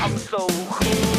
become so cool.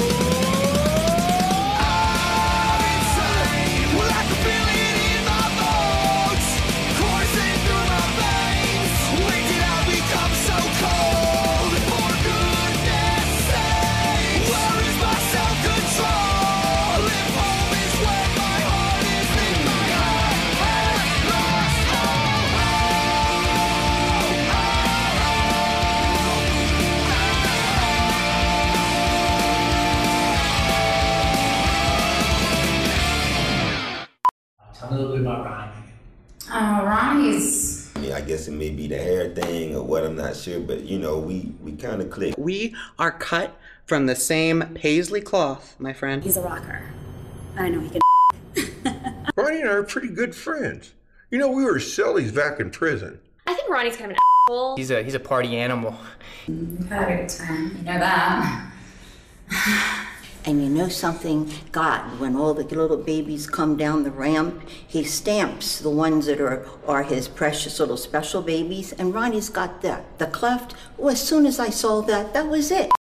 Tell me a little bit about Ronnie. Ronnie's... I mean, I guess it may be the hair thing or what, I'm not sure, but you know, we kind of click. We are cut from the same paisley cloth, my friend. He's a rocker. I know he can. Ronnie and I are pretty good friends. You know, we were sillies back in prison. I think Ronnie's kind of an asshole. He's a party animal. We've had a good time, you know that. And you know something? God, when all the little babies come down the ramp, he stamps the ones that are his precious little special babies, and Ronnie's got the cleft. Well, as soon as I saw that, that was it.